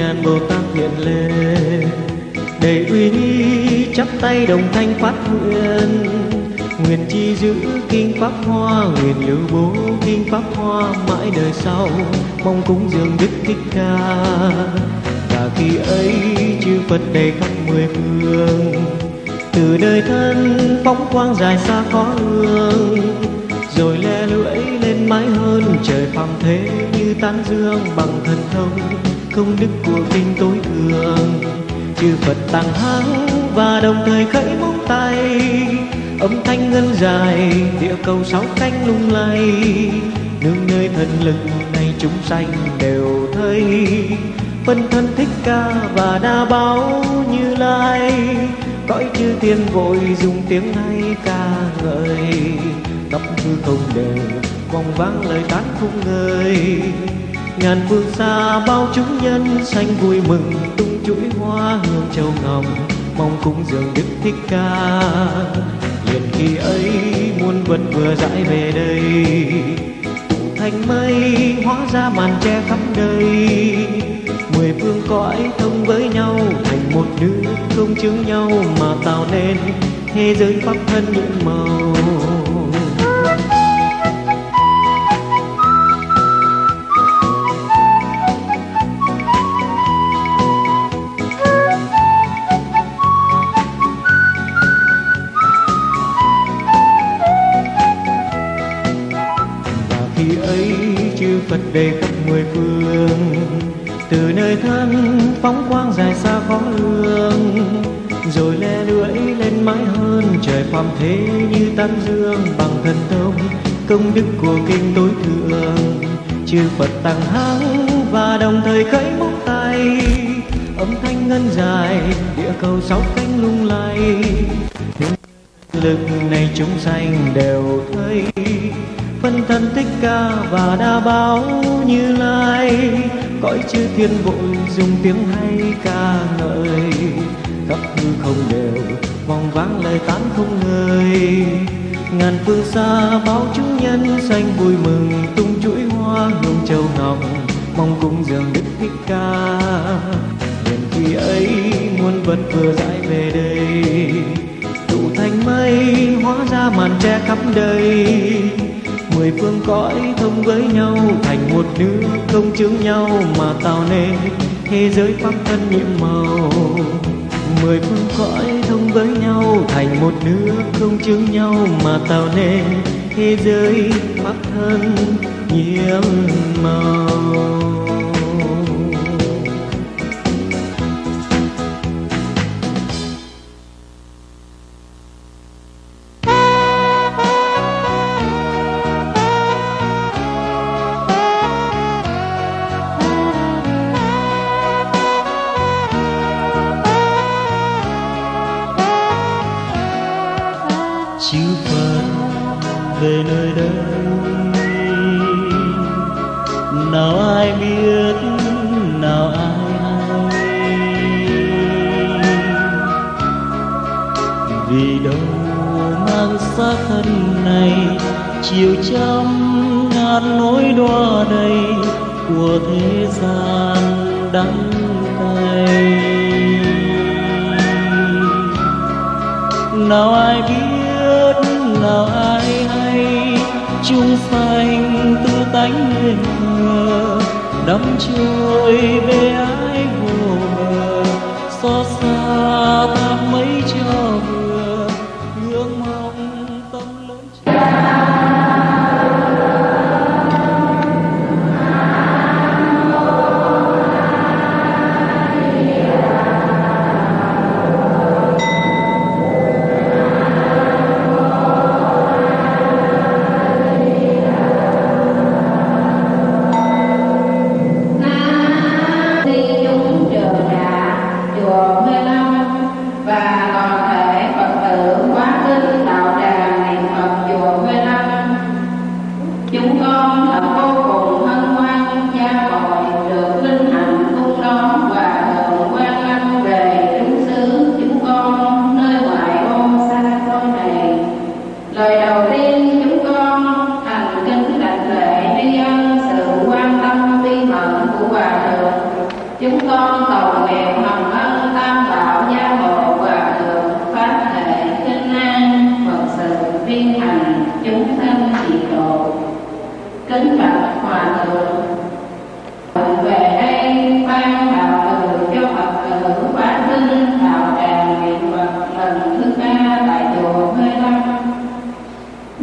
ngàn Bồ Tát hiện lên, đầy uy nghi chắp tay đồng thanh phát nguyện. Nguyện chi giữ kinh Pháp Hoa, nguyện lưu bố kinh Pháp Hoa mãi đời sau, mong cúng dường Đức Thích Ca. Và khi ấy chư Phật đầy khắp mười phương, từ đời thân phóng quang dài xa khó lường, rồi le lưỡi lên mãi hơn trời phàm thế, như tán dương bằng thần thông công đức của kinh tối thượng. Chư Phật tăng hắng và đồng thời khởi móng tay, âm thanh ngân dài địa cầu sáu cánh lung lay. Nương nơi thần lực này chúng sanh đều thấy, phân thân Thích Ca và Đa Bảo Như Lai. Cõi chư thiên vội dùng tiếng hay ca ngợi, khắp hư không đều vòng vang lời tán không ngơi. Ngàn phương xa bao chúng nhân sanh vui mừng, tung chuỗi hoa hương châu ngọc mong cúng dường Đức Thích Ca. Liền khi ấy muôn vật vừa rãi về đây, tụ thành mây hóa ra màn che khắp đời. Mười phương cõi thông với nhau thành một nước, không chướng nhau mà tạo nên thế giới pháp thân nhiệm màu. Khi ấy chư Phật đầy khắp mười phương, từ nơi thân phóng quang dài xa khó lường, rồi le lưỡi lên mãi hơn trời phàm thế, như tán dương bằng thần thông công đức của kinh tối thượng. Chư Phật tăng hắng và đồng thời khởi móng tay, âm thanh ngân dài địa cầu sáu cánh lung lay. Lực này chúng sanh đều thấy, phân thân Thích Ca và Đa Bảo Như Lai. Cõi chư thiên vội dùng tiếng hay ca ngợi, khắp hư không đều vòng vang lời tán không ngơi. Ngàn phương xa bao chúng nhân sanh vui mừng, tung chuỗi hoa hương châu ngọc mong cúng dường Đức Thích Ca. Liền khi ấy muôn vật vừa rãi về đây, tụ thành mây hóa ra màn che khắp đời. Mười phương cõi thông với nhau thành một nước, không chướng nhau mà tạo nên thế giới pháp thân nhiệm màu. Mười phương cõi thông với nhau thành một nước, không chướng nhau mà tạo nên thế giới pháp thân nhiệm màu. Chư Phật về nơi đây, nào ai biết, nào ai hay, vì đâu mang xác thân này chiều trăm ngàn nỗi đọa đầy của thế gian đắng cay. Nào ai biết, nào ai hay, chúng sanh tư tánh nên thờ, đắm trôi bề ái vô bờ, xót xa thác mấy cho vừa, ngưỡng mong tâm lớn Nam Ni chúng Trường Đà chùa Mê La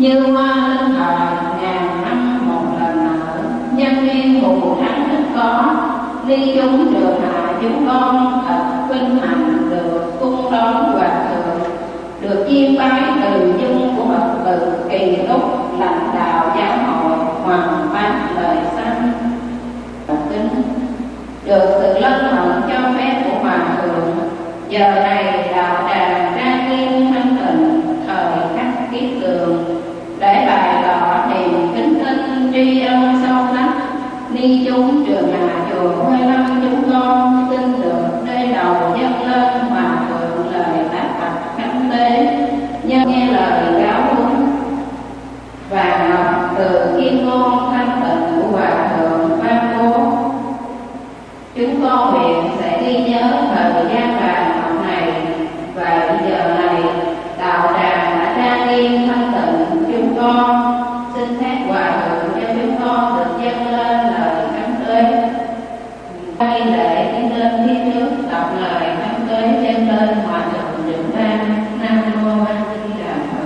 như hoa lên thời ngàn năm một lần nở, nhân duyên thù thắng ít có, ly chúng trường hạ chúng con thật vinh hạnh được cung đón hòa thượng, được chiêm bái từ dung của bậc từ kỳ túc lãnh đạo giáo hội hoàng bác lời xanh và kính, được sự lân hận cho phép của hòa thượng. Giờ này đạo tràng trang nghiêm thanh tịnh thời khắc kiết đường, để bày tỏ niềm kính tinh tri ân sâu sắc, ni chúng trường hạ chùa Huệ Lâm chúng con xin được đê đầu dâng lên hòa thượng lời tác bạch khánh tế, nhân nghe lời giáo huấn và ngọc từ kiên ngôn thanh tịnh của hòa thượng ban bố. Chúng con nguyện sẽ ghi nhớ thời gian vàng học này, và bây giờ này đạo tràng đã trang nghiêm thanh tịnh chúng con, xin phép hòa thượng cho chúng con được dâng lên lời khánh tế. Đây lễ đi lên phía trước đọc lời khánh tế dâng lên hòa thượng Định Ban. Nam mô A Di Đà Phật.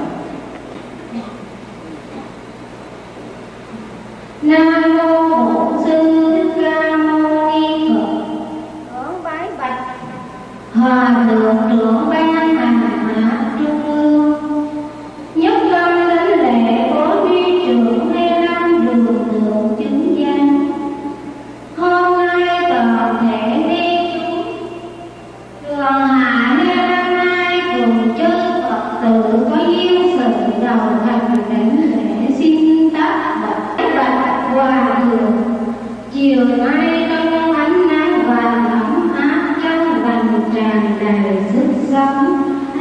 Nam mô Bổn Sư Thích Ca Mâu Ni Phật. Hướng bái bạch Hòa thượng trưởng ban Hành Hạ Trung ương, nhất tâm đến lễ bố đi trưởng Huệ Lâm đường thượng chứng danh. Hôm nay toàn thể ni chúng đoàn hạ Huệ Lâm nay cùng chư Phật tử có duyên sự đầu thành đảnh lễ xin tác bạch hòa thượng. Chiều nay trong ánh nắng vàng ấm áp trong lành tràn đầy sức sống.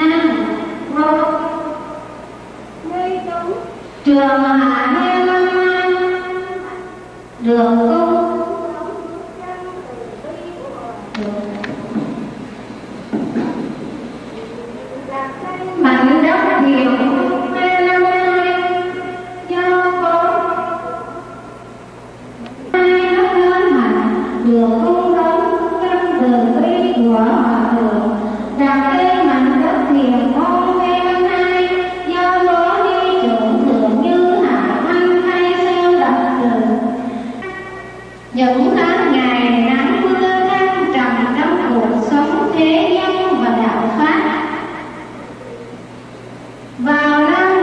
Trường hạ Huệ Lâm được cung mảnh đất nhiều Huệ Lâm do có hai đất lớn mạnh được cung đón trong từ bi của hòa thượng, đặt lên mảnh đất hiền môn Huệ Lâm hai do bố đi trưởng thượng Như Hạ Thanh hay xeo đặt từ. Những tháng ngày nắng mưa thăng trầm trong cuộc sống thế nhân và đạo pháp. Vào năm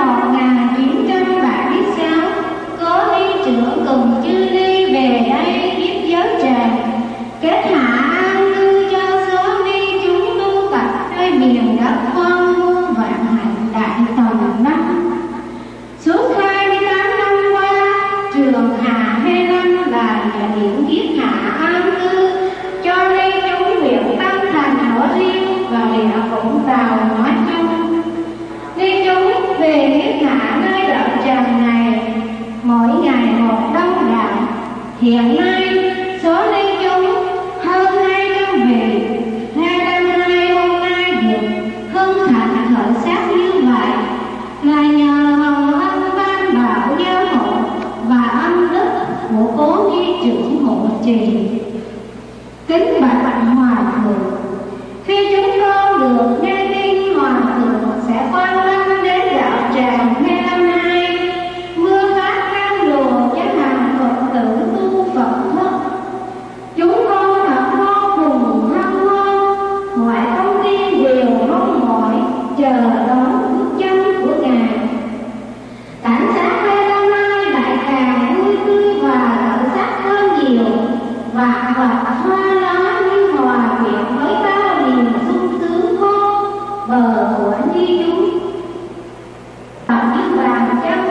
1976, có ni trưởng cùng chư ni về đây tiếp giới tràng, kết hạ an cư cho số ni chúng tu tập nơi miền đất hoang vu vạn hạnh đại tòng năm. Suốt 28 năm qua, trường Hạ Huệ Lâm là địa điểm kiết hạ an cư cho ni chúng huyện Tam Thành nói riêng và địa Vũng Tàu nói chung. Ni chúng về kiết hạ nơi đạo tràng này mỗi ngày một đông đảo. Hiện nay số ni chúng hơn 200 vị. Hai năm nay hôm nay được hân hạnh khởi sắc như vậy là nhờ hồng ân ban bảo giáo hộ và ân đức của cố ni trưởng hộ trì. Kính bạch hòa thượng, khi chúng con được nghe tin hòa thượng sẽ quan lâm đến đạo tràng Huệ Lâm hai, mưa phát cam lùa cho hàng Phật tử tu Phật thức, chúng con thật vô cùng hân hoan. Ngoại công ty đều mong mỏi chờ đón bước chân của ngài. Cảnh sát Huệ Lâm hai lại càng vui tươi và khởi sắc hơn nhiều, và vật hoa lá như hòa quyện với bao niềm sung sướng khôn bờ của ni chúng. Như bàn chân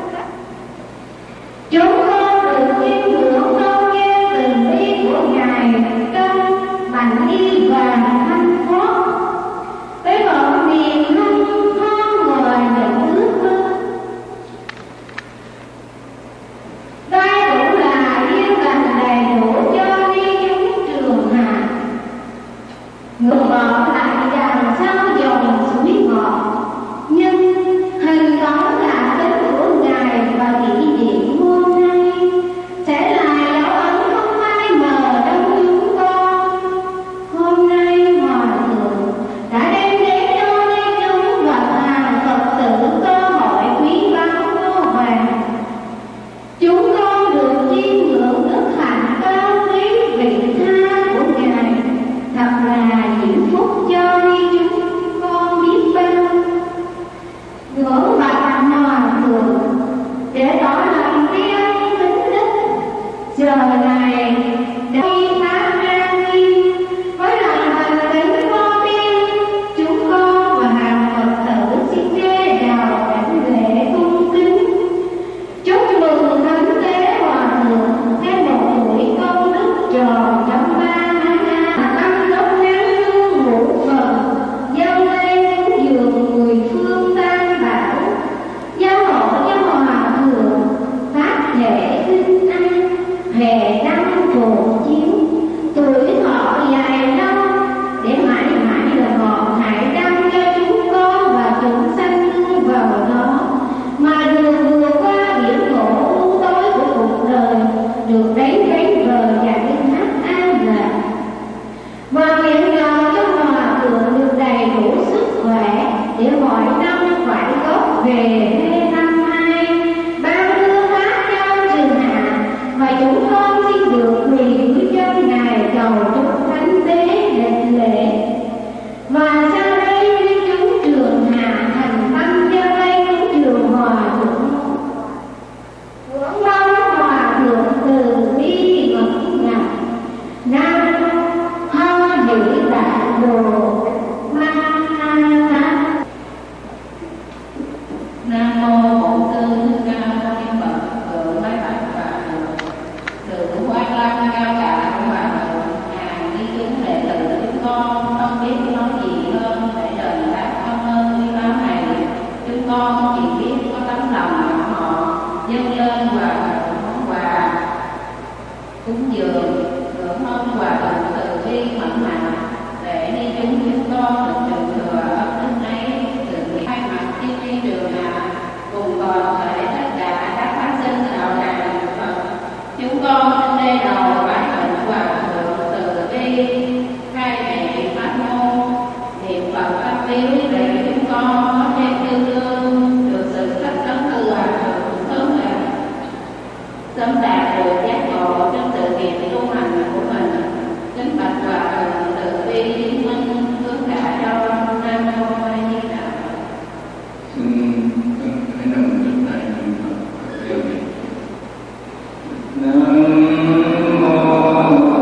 chúng con được chiêm ngưỡng không gian từ bi của ngài trong bành y vàng thanh thoát với bọn niềm hân hoan ngoài những ước mơ. Đây cũng là duyên lành đầy đủ cho ni chúng trường giờ này đây phát ra tim với lòng thành kính vô biên, chúng con và hàng Phật tử xin rê đào cảnh lễ cung kính chúc mừng thánh tế hòa thượng thêm một tuổi công đức tròn 130 năm đốc ngắn hương ngũ phần dâng lên cúng dường 10 phương tam bảo, giao hộ cho hòa thượng phát lễ kinh an hè năm phổ chiếu, tuổi thọ dài lâu để mãi mãi là ngọn hải đăng cho chúng con và chúng sanh thương vào đó, mà đường vượt qua biển khổ u tối của cuộc đời được đến bờ giải thoát an lạc. Và nguyện cầu cho hòa thượng được đầy đủ sức khỏe để mọi năm phải góp về Lê Năm Hai ban hương hát cho trường hạ, và chúng con xin được quỳ dưới chân ngài cầu chúc thánh tế lịch lễ. Và sau đây nguyên chúng trường hạ thành tâm cho đây cúng dường hòa thượng, hướng mong hòa thượng từ bi ngọc ngọc. Nam Ho Hỷ Đại Đồ Ma Ha. Nam mô Bổn Sư Thích Ca Mâu Ni Phật. Tượng mấy bạch và tượng Quan Lâm cao cả của hòa thượng, hàng đi chúng đệ tử chúng con không biết nói gì hơn để đền đáp công ơn quý báu này. Chúng con chỉ biết có tấm lòng của họ dâng lên hòa thượng món quà cúng dường, ngưỡng mong hòa thượng từ bi mẫn mạn để đi chúng con được truyền thừa ấp đức ấy, từ hai mặt thiên trường hạ cùng toàn thể tất cả các phát sinh đạo tràng Phật. Chúng con xin lê đầu bái thỉnh hòa thượng từ bi khai mẹ pháp môn niệm Phật pháp biếu để chúng con có thêm tương đương được sự sắc tấn từ hòa thượng sớm đạt được giác ngộ trong sự nghiệp tu hành của mình. Kính bạch hòa thượng từ bi chứng minh hướng cả cho. Nam mô A Di Đà Phật. Hãy đồng nhất lại niệm Phật. Nam mô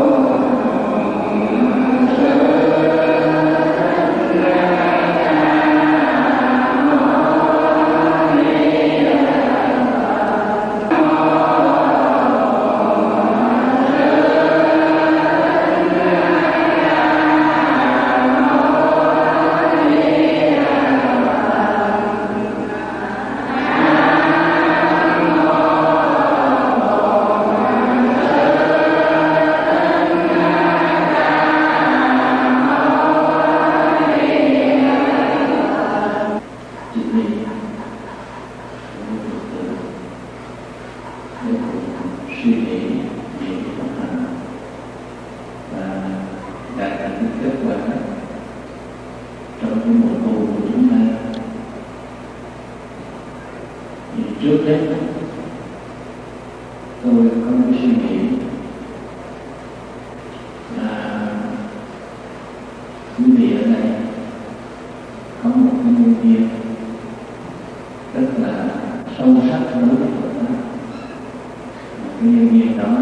trước hết tôi có một suy nghĩ là quý vị ở đây có một cái nhân duyên rất là sâu sắc đối với Phật đó. Cái nhân duyên đó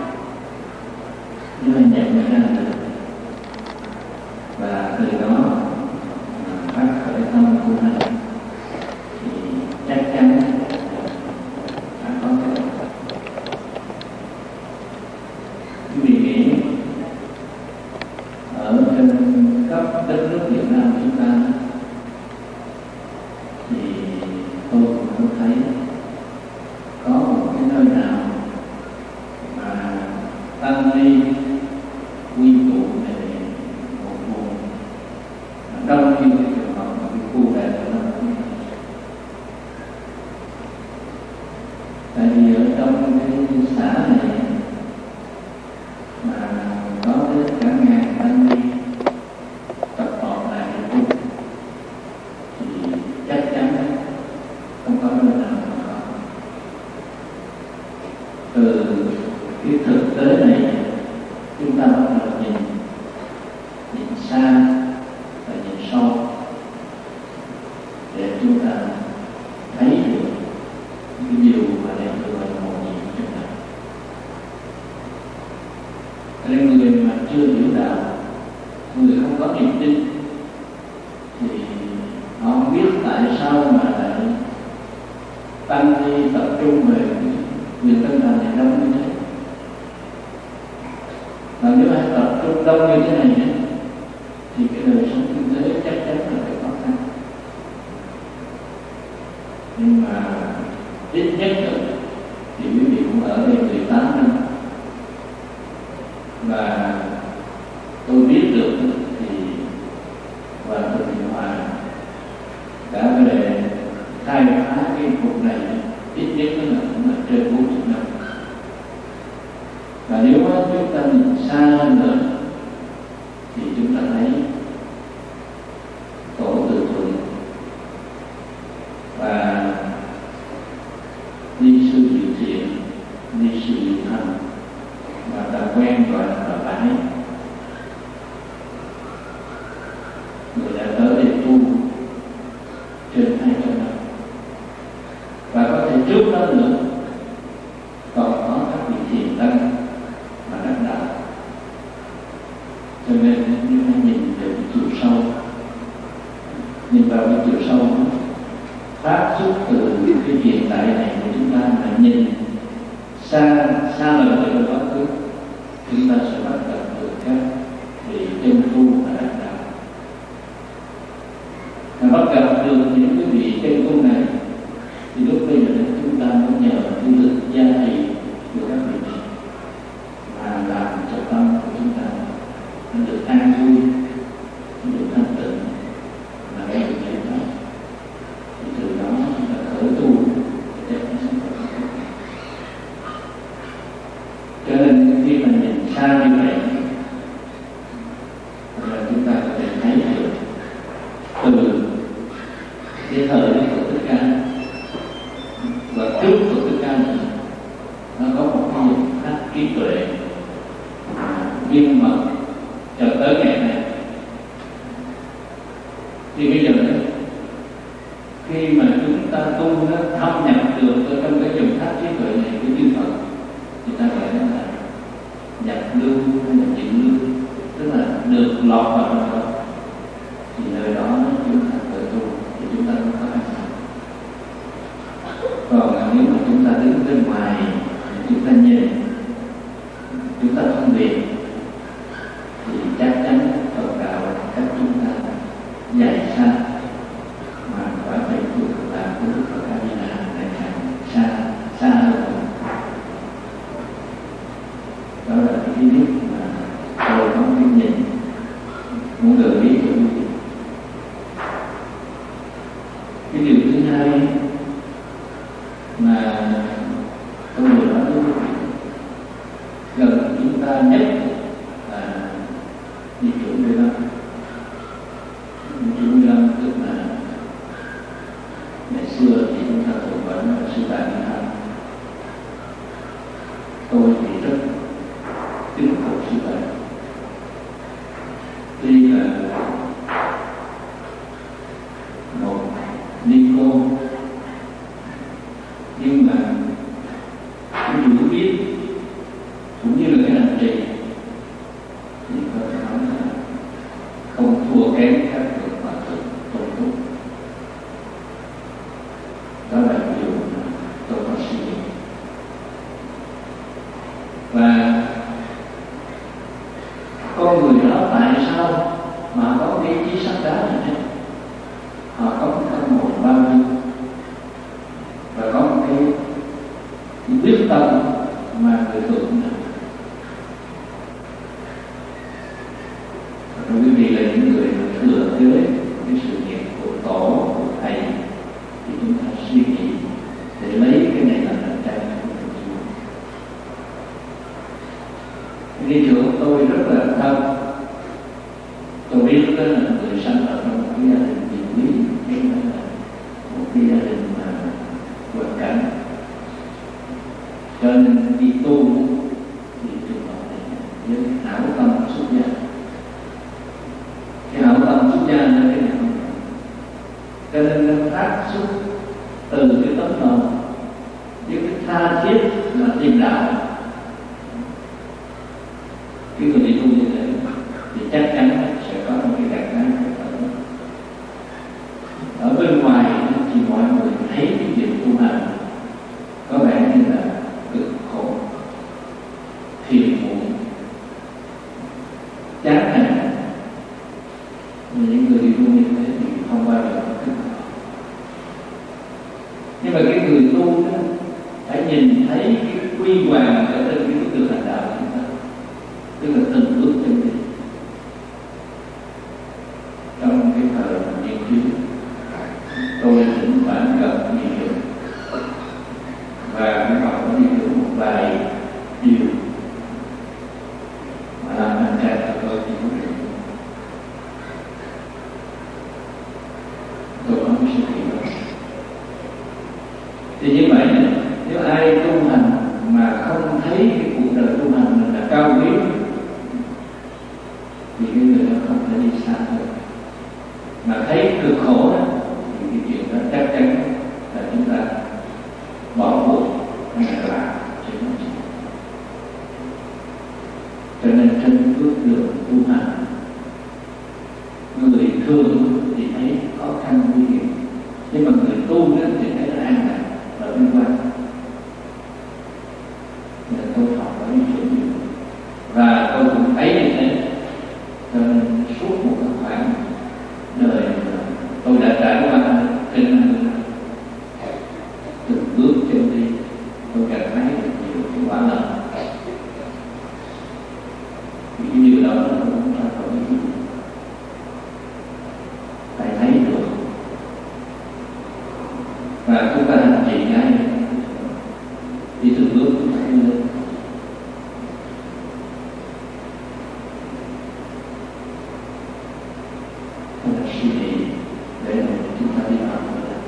chúng ta nhận ra được và từ đó phát khởi tâm của mình thì chắc chắn đã có thể. Quý vị nghĩ ở trên khắp đất nước Việt Nam chúng ta thì tôi cũng không thấy có một cái nơi nào mà tăng ni quy tụ về một vùng đông như cái trường hợp mà cái khu đẹp của nó. Tại vì ở trong cái xã này mà có đến cả ngàn tăng ni tập hợp lại chung thì chắc chắn không có nơi nào mà có. Từ cái thực tế này chúng ta bắt đầu nhìn xa và nhìn sâu để chúng ta thấy được cái điều mà để được gọi là một gì chúng ta. nên người mà chưa hiểu đạo, người không có niềm tin thì họ không biết tại sao mà lại tăng ni tập trung về quyền Tân Thành này đông như thế. Và nếu ai tập trung đông như thế này thì cái đời sống kinh tế chắc chắn là phải khó khăn. Nhưng mà ít nhất thì quý vị cũng ở đây 18 năm, và tôi biết được thì và tôi Thiện Hòa đã về khai phá cái vùng này ít nhất là cũng là trên 40 năm. Và nếu chúng ta nhìn xa hơn nữa thì chúng ta thấy Tổ Từ Thuận và Ni Sư Diệu Thiện, Ni Sư Diệu Thành và ta quen gọi là bà Bãi, người đã tới đây tu trên 200 năm. Và có thể trước đó nữa còn có các vị thiền tăng mà đắc đạo. Cho nên nếu ta nhìn về cái chiều sâu, nhìn vào cái chiều sâu phát xuất từ cái hiện tại này của chúng ta, mà nhìn xa lời về quá khứ, chúng ta sẽ bắt gặp được các vị chân tu và đắc đạo. Và bắt gặp được những cái vị chân tu này thì lúc bây giờ chúng ta mới nhờ cái lực gia trì của các vị này mà làm cho tâm của chúng ta nó được an vui, nó được thanh tịnh, là cái được giải thoát. Thì từ đó chúng ta khởi tu để nó sống tốt. Cho nên khi mà nhìn xa như vậy là chúng ta có thể thấy được từ cái thời của Thích Ca và trước của Thích Ca này nó có một cái dụng khách trí tuệ viên mật cho tới ngày này. Thì bây giờ đấy, khi mà chúng ta tu nó thâm nhập được ở trong cái dụng khách trí tuệ này của chư Phật, thì ta gọi nó là nhập lưu hay là chuyển lưu, tức là được lọt vào trong đó. Thì nơi đó chúng ta tự tu thì chúng ta không có an toàn. Còn nếu mà chúng ta đứng bên ngoài, chúng ta nhìn, chúng ta không biết, thì chắc chắn Phật đạo cách chúng ta dài xa, mà phải phải thuộc là của Đức Phật A Di Đà ngày càng xa hơn. Đó là cái thứ nhất mà tôi có cái nhìn muốn gợi ý cho quý vị. Cái điều thứ hai mà tôi vừa nói với quý vị, gần chúng ta nhất là di chủ 15. Di chủ 15 tức là ngày xưa thì chúng ta thường gọi là Sư Đại Bi Thanh. Tôi thì rất kính phục Sư Đại. Tuy là một ni cô, nhưng mà cái hiểu biết cũng như là cái hành trì thì có thể nói là không thua kém các bậc hòa thượng tôn túc. Đó là điều mà tôi có suy nghĩ. Và con người đó tại sao mà có cái ý chí sắt đá như thế? Họ có một tâm hồn bao nhiêu và có một cái quyết tâm mà người thường này. Và quý vị là những người thừa kế cái sự nghiệp của tổ, của thầy, thì chúng ta suy nghĩ để lấy cái này làm hành trang của mình. Đi trưởng tôi rất là thân. Tôi biết đó là người sanh ở trong một cái gia đình quyền quý, hay là một cái gia đình mà hoàn cảnh. Cho nên đi tu thì trường hợp này với hảo tâm xuất gia. Cái hảo tâm xuất gia là cái nào? Cho nên nó phát xuất từ cái tấm lòng với cái tha thiết là tìm đạo. cái người đi tu như thế thì chắc chắn sẽ có một cái trạng thái ở bên ngoài thì mọi người thấy cái việc tu hành có vẻ như là cực khổ, phiền muộn, chán nản. Những người đi tu như thế thì không bao giờ có kết quả. Nhưng mà cái người tu đó phải nhìn thấy cái quy hoàng ở trên cái bước đường hành đạo của chúng ta, tức là từng bước chân đi. Trong cái thời nghiên cứu, tôi thỉnh thoảng gặp nhiều và mới học có nhiều một vài điều mà làm anh trai của tôi thì cũng được. Tôi có một sự kiện đó. Thì như vậy, nếu ai tu hành mà không thấy cái cuộc đời tu hành mình là cao quý thì cái người đó không thể đi xa hơn. Mà thấy cực khổ đó, thì cái chuyện đó chắc chắn là chúng ta bỏ cuộc hay là làm chứ không chịu. Cho nên trên bước đường tu hành, người thường thì thấy khó khăn nguy hiểm, nhưng mà người tu đó thì thấy nó an lạc và vinh quang. Nên tôi học ở những chỗ nhiều và tôi cũng thấy như thế. Cho nên suốt một cái khoảng đời tôi đã trải qua trên năm từng bước chân đi, tôi cảm thấy được nhiều cái quả lành. Những điều đó là cũng ra khỏi những gì phải thấy được và chúng ta hành trì ngay đi từng bước chúng ta đi lên. Đó là suy nghĩ để mà chúng ta đi vào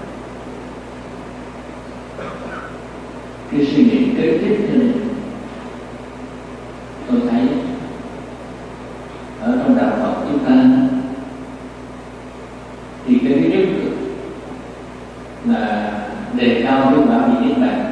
cái suy nghĩ kế tiếp cho nên tôi thấy ở trong đạo Phật chúng ta thì cái thứ nhất là đề cao cái quả vị niết bàn.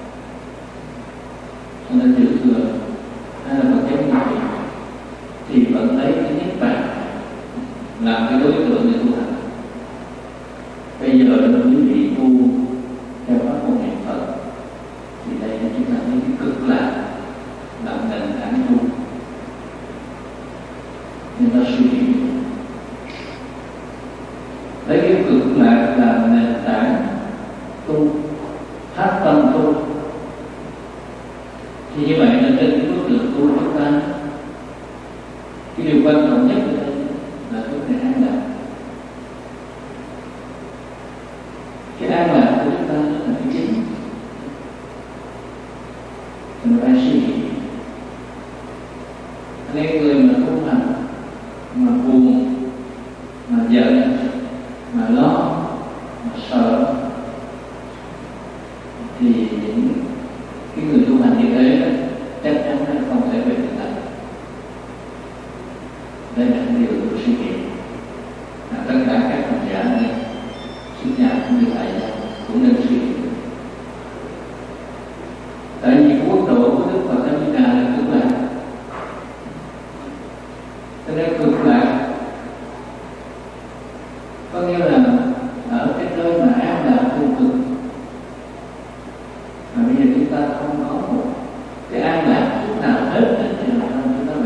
Cho nên Tiểu Thừa hay là Phật giáo như vậy thì vẫn lấy cái niết bàn làm cái đối tượng để tu hành. Bây giờ quý vị tu theo pháp môn niệm Phật thì đây là chúng ta thấy cái cực lạc làm nền tảng tu. Nên ta suy nghĩ lấy cái cực lạc làm nền tảng tu, phát tâm tu, thì như vậy là trên cái bước đường tu của chúng ta, cái điều quan trọng nhất ở đây là vấn đề an lạc. Cái an lạc của chúng ta là cái chính. Mình phải suy nghĩ. Nên người mà tu hành mà buồn, mà giận, mà lo, mà sợ thì những cái người tu hành như thế chắc chắn là không thể về thực tập. Đây là điều tôi suy nghĩ. Tất cả các hành giả này, xuất gia cũng như tại gia cũng nên suy nghĩ. Tại vì quốc độ của Đức Phật A Di Đà là cực lạc. Cho nên cực lạc có nghĩa là ở cái nơi mà an lạc vô cực. Mà bây giờ chúng ta không có một cái an lạc chút nào hết thì làm sao chúng ta về.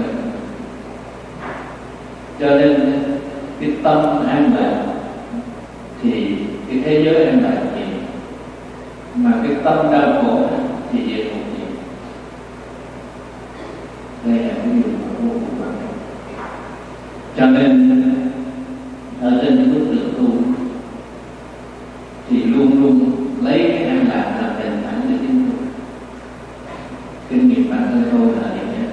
Cho nên cái tâm an lạc thì cái thế giới an lạc nhiều, mà cái tâm đau khổ thì địa ngục nhiều. Đây là cái điều mà vô cùng quan trọng. Cho nên ở trên cái bước đường tu thì luôn luôn lấy cái an lạc làm nền tảng để tiến tu. Kinh nghiệm bản thân tôi là như thế.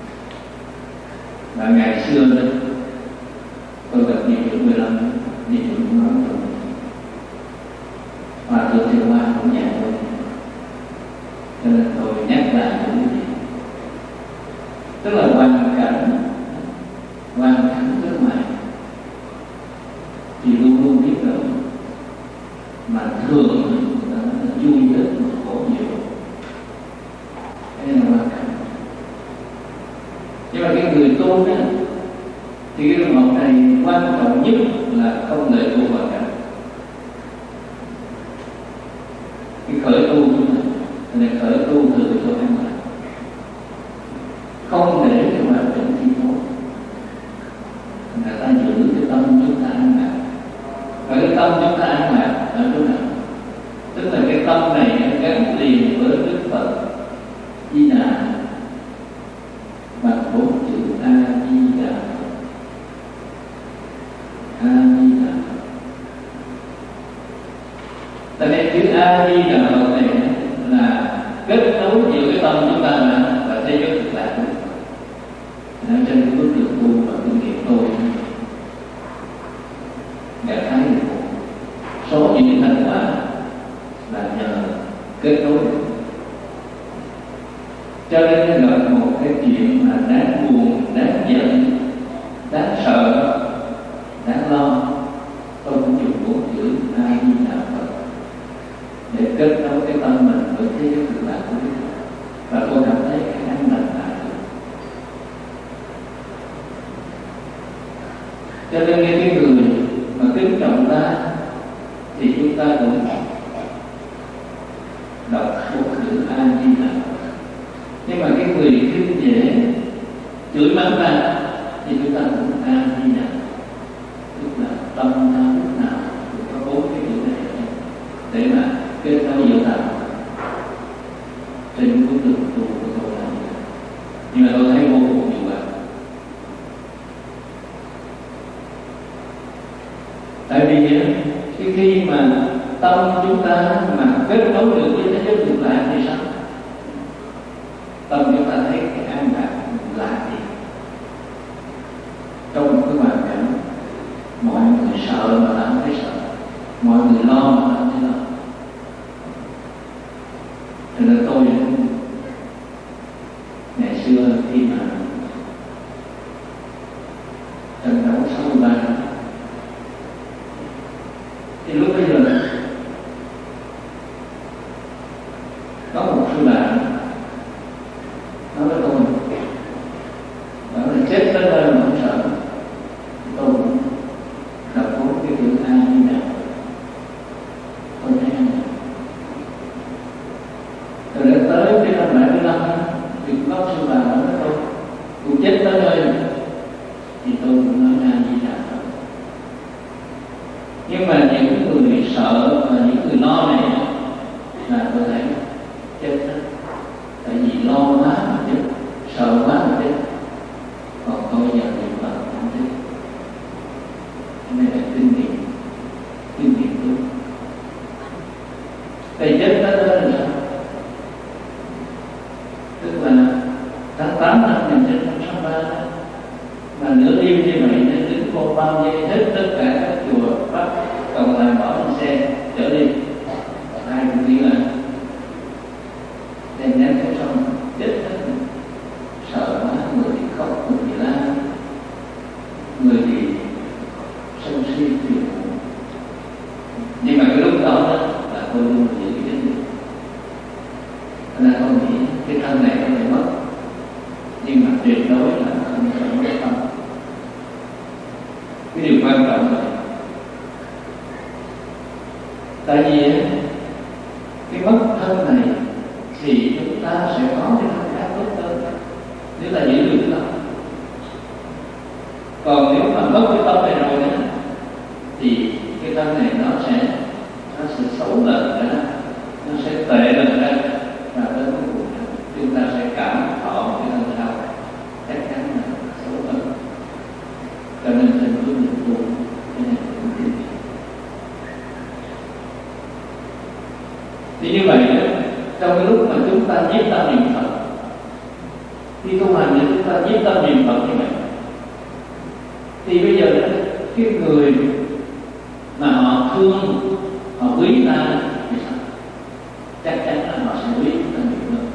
Và ngày xưa đó tôi gặp nhiều trưởng 15, nhiều trưởng cũng nói rồi. Hòa thượng Thiệu Hoa cũng dạy tôi. Cho nên tôi nhắc lại những cái gì. Tức là hoàn cảnh bên ngoài thì luôn luôn biết rồi, mà thường nó vui ít mà khổ nhiều. Đây là hoàn cảnh. Nhưng mà cái người tu đó thì cái một này quan trọng nhất là không lệ tu vào cả. Cái khởi tu này khởi tu từ cho em lại, không để cho hoàn cảnh chi phối. Người ta giữ cái tâm chúng ta an lạc. Và cái tâm chúng ta an lạc ở chỗ nào? Tức là cái tâm này gắn liền với Đức Phật Di Đà bằng 4 chữ A Di Đà. A Di Đà. Tại nên chữ A Di Đà này là kết nối giữa cái tâm chúng ta và thế giới thực tại. Trên cái bước đường tu và kinh nghiệm tôi đã thấy được số những thành quả là nhờ kết nối. Cho nên gặp một cái chuyện mà đáng buồn, đáng giận, đáng sợ, đáng lo, tôi cũng dùng 4 chữ A Di Đà Phật để kết nối cái tâm mình với thế giới thực tại của Đức Phật. Và tôi cảm thấy cái an lành lại. Cho nên cái người mà kính trọng ta thì chúng ta cũng đọc một chữ A Di Đà. Nhưng mà cái người khinh dễ chửi mắng ta thì chúng ta cũng A Di Đà. Tức là tâm ta lúc nào cũng có 4 cái chữ này để mà kết nối giữa ta trên bước đường tu của tôi là. Nhưng mà tôi thấy vô cùng nhiều bạn. Tại vì khi mà tâm chúng ta mà kết nối được với thế giới thực tại thì sao? Tâm chúng ta thấy cái an lạc là gì? Trong một cái hoàn cảnh mọi người sợ mà làm thấy sợ, mọi người lo mà làm thấy lo. Cho nên tôi ngày xưa khi mà trận đấu 63 thì lúc bây giờ có một sư bạn nói với tôi bảo là chết tới nơi mà không sợ. Tôi cũng đọc 4 cái chữ A Di Đà. Tôi thấy ăn. Rồi đến tới cái năm 75 thì có sư bạn nói với tôi chết tới nơi thì tôi cũng nói A Di Đà. Nhưng mà những người sợ và những người lo này là tôi thấy chết đó. Tại vì lo quá mà chết, sợ quá mà chết. Còn tôi giờ niệm Phật không chết. Cái này là kinh nghiệm tu. Tại chết đó là sao? Tức là tháng 8 năm 1963 mà nửa đêm như vậy nên đứng vô bao dây hết tất cả các chùa bắt còn lại bỏ lên xe trở đi. Ai cũng đi lại đem ném xuống sông chết hết. Sợ quá, người thì khóc, người thì la, người thì sân si phiền muộn. Nhưng mà cái lúc đó là tôi luôn giữ cái chánh niệm. Nên tôi nghĩ cái thân này có thể mất, nhưng mà tuyệt đối là không thể mất tâm. Cái điều quan trọng là tại vì cái mất thân này thì chúng ta sẽ có cái thân khác tốt hơn nếu ta giữ được cái tâm. Còn nếu mà mất cái tâm này rồi đó thì cái thân này nó sẽ xấu dần ra, nó sẽ tệ dần ra, và đến cuối cùng chúng ta sẽ cảm thọ cái thân sau chắc chắn là xấu dần. Cho nên trên bước đường tu cái này cũng kinh nghiệm. Thì như vậy đó, trong cái lúc mà chúng ta nhiếp tâm niệm Phật, khi tu hành thì chúng ta nhiếp tâm niệm Phật như vậy, thì bây giờ đó, cái người mà họ thương, họ quý ta thì sao? Chắc chắn là họ sẽ quý ta nhiều hơn.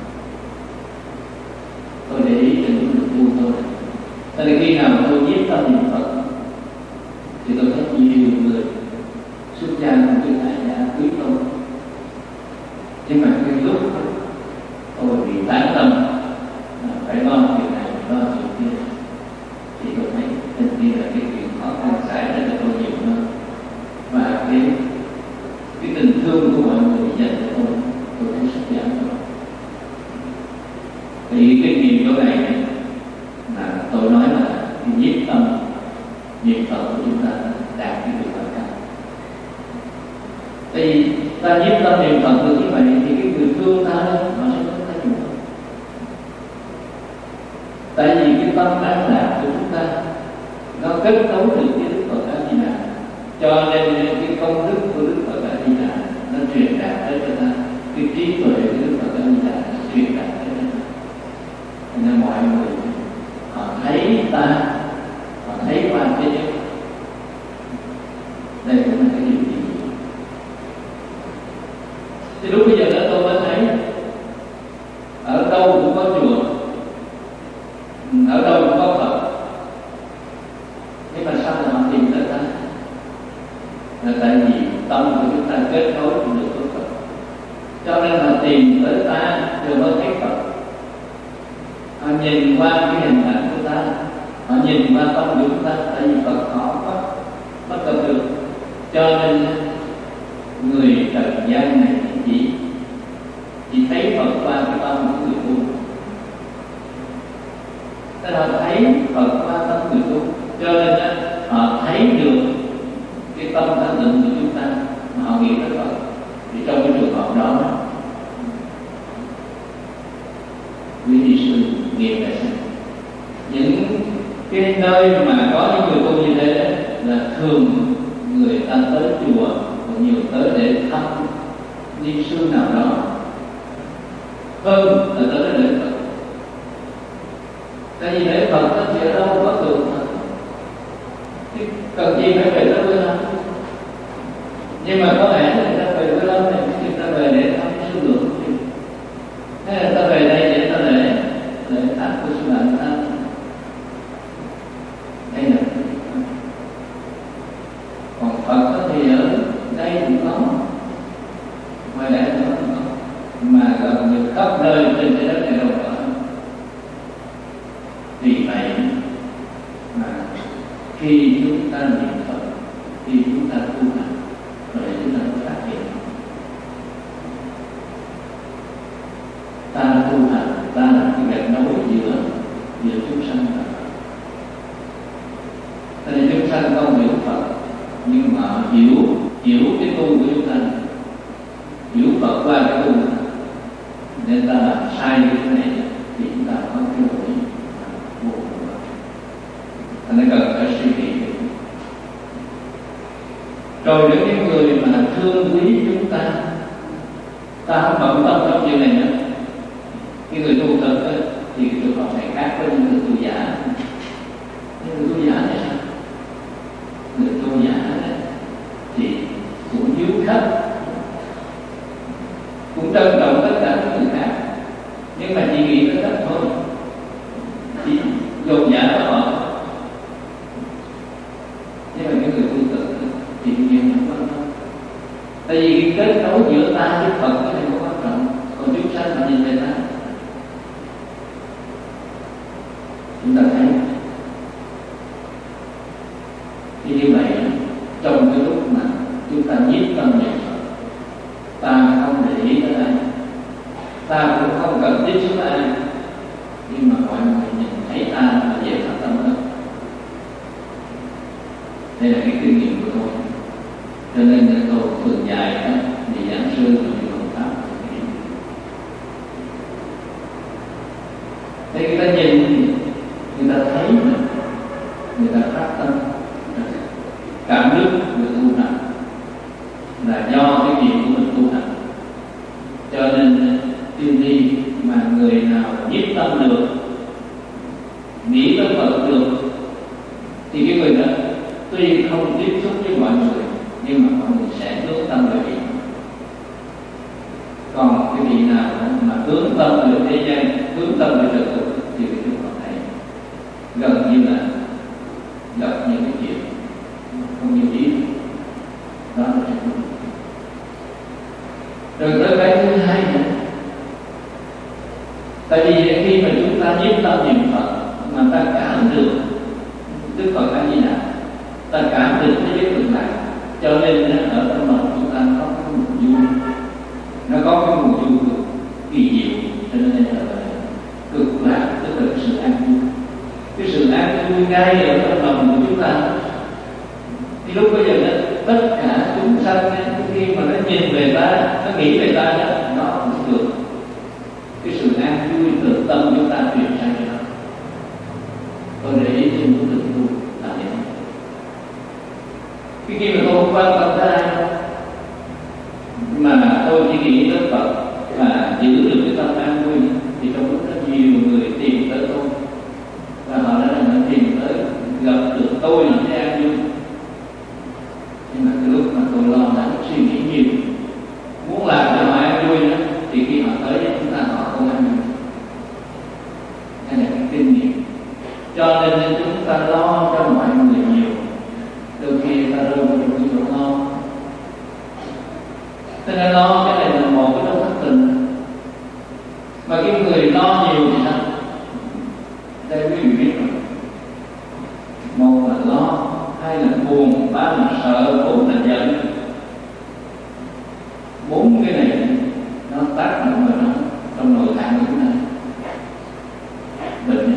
Tôi để ý trên những người tu tôi. Tại vì khi nào tôi nhiếp tâm niệm Phật thì tôi thấy nhiều người xuất gia của tôi tại gia quý tôi. Nhưng mà cái lúc tôi bị tán tâm phải lo chuyện này, lo chuyện kia, ta nhiếp tâm niệm Phật được như vậy thì cái người thương ta đó nó sẽ có tác dụng. Tại vì cái tâm an lạc của chúng ta nó kết cấu được cái Đức Phật A Di Đà, cho nên cái công đức của Đức Phật A Di Đà nó truyền đạt tới cho ta, cái trí tuệ của Đức Phật A Di Đà nó truyền đạt tới cho ta. Nên mọi người họ thấy ta, họ thấy qua thế giới. Đây cũng là cái điều gì. Thì lúc bây giờ đó tôi mới thấy ở đâu cũng có chùa, ở đâu cũng có Phật, nhưng mà sao mà họ tìm tới ta? Là tại vì tâm của chúng ta kết nối được với Phật, cho nên họ tìm tới ta rồi mới thấy Phật. Họ nhìn qua cái hình ảnh của ta, họ nhìn qua tâm của chúng ta, tại vì Phật họ bắt gặp được. Cho nên người trần gian này chỉ thấy Phật qua cái tâm của người tu. Nên họ thấy Phật qua tâm người tu, cho nên họ thấy được cái tâm thanh tịnh của chúng ta mà họ nghĩ tới Phật. Thì trong cái trường hợp đó, quý vị sư nghiệm là sao? Những cái nơi mà có những người tu như thế đó, là thường người ta tới chùa, còn nhiều tới để thăm ni sư nào đó hơn là tới để lễ Phật. Tại vì lễ Phật nó chỉ ở đâu có thường mà, cần gì phải về tới Quê Lâm. Nhưng mà có lẽ người ta về Quê Lâm này, người ta về để thăm sư lượng, hay là người ta về đây để ta lễ tháp của sư bạn ta. Đây là còn Phật thì ở đây cũng có, ngoài đây cũng có, mà gần như khắp nơi trên trái đất này đâu có. Vì vậy mà khi chúng ta niệm Phật, khi chúng ta tu hành, rồi chúng ta phát hiện ta tu hành, ta là cái gạch nối giữa chúng sanh và Phật. Tại vì chúng sanh không hiểu Phật, nhưng mà hiểu cái tu của chúng ta, hiểu Phật qua cái tu, nên ta làm sai như thế này thì chúng ta có cơ hội vô cùng. Thành nên cần phải suy nghĩ. Rồi đến những người mà thương quý chúng ta không bận tâm trong chuyện này nữa. Cái người tu thật thì cái trường hợp này khác với những người tu giả. Những người tu giả này sao? Người tu giả này thì cũng hiếu khách, cũng trân trọng tất cả những người khác, nhưng mà chỉ nghĩ tới khách thôi, chỉ dồn dã vào họ. Nhưng mà những người tu tự thì nhiều không quan trọng. Tại vì cái kết nối giữa ta với Phật cái này không quan trọng, còn chúng sanh mà nhìn về ta. Chúng ta thấy thì như vậy, trong cái lúc mà chúng ta nhiếp tâm niệm Phật, ta không để ý tới ai, ta cũng không cần tiếp xúc với ai, nhưng mà mọi người nhìn thấy ta là dễ phát tâm hơn. Đây là cái kinh nghiệm của tôi, cho nên là tôi thường dạy đó thì giảng sư và những công pháp. Thế người ta nhìn, người ta thấy mình, người ta phát tâm, cảm đức người tu hành là do cái nghiệp của mình tu hành. Cho nên tiêu đi mà người nào nhiếp tâm được, nghĩ tới Phật được, thì cái người đó tuy không tiếp xúc với mọi người, nhưng mà mọi người sẽ hướng tâm về vị. Còn cái vị nào mà hướng tâm về thế gian, hướng tâm về trật tự, thì cái trường hợp này gần như là gặp những cái chuyện không như ý. Đó là trật tự. Rồi tới cái thứ hai nữa, tại vì khi mà chúng ta nhiếp tâm niệm Phật mà ta cảm được Đức Phật A Di Đà, ta cảm được thế giới tương lai, cho nên ở trong lòng chúng ta có cái nguồn vui, nó có cái nguồn vui kỳ diệu, cho nên là cực lạc, tức là sự an vui. Cái sự an vui ngay ở trong lòng của chúng ta. Thì lúc bây giờ đó tất cả chúng sanh khi mà nó nhìn về ta, nó nghĩ về ta đó, nó cũng được cái sự an vui từ tâm chúng ta truyền sang cho nó. Tôi để ý trên của đường tu là vậy. Cái khi mà tôi không quan tâm tới ai đâu, mà tôi chỉ nghĩ tới Phật và giữ được cái tâm an vui, thì trong lúc đó nhiều người tìm tới tôi và họ nói là họ tìm tới gặp được tôi là cái an vui. Nhưng mà cái lúc mà tôi lo lắng suy nghĩ nhiều, muốn làm cho họ an vui đó, thì khi họ tới với chúng ta họ không an vui. Đây là cái kinh nghiệm. Cho nên chúng ta lo cho mọi người nhiều, đôi khi ta rơi vào cái chỗ lo. Cho nên lo cái này là một cái đó thất tình. Mà cái người lo nhiều thì sao? Đây quý vị biết rồi. Một là lo, hai là buồn, ba là sợ, bốn là giận. Bốn cái này nó tác động vào nó trong nội tạng của chúng ta. Bệnh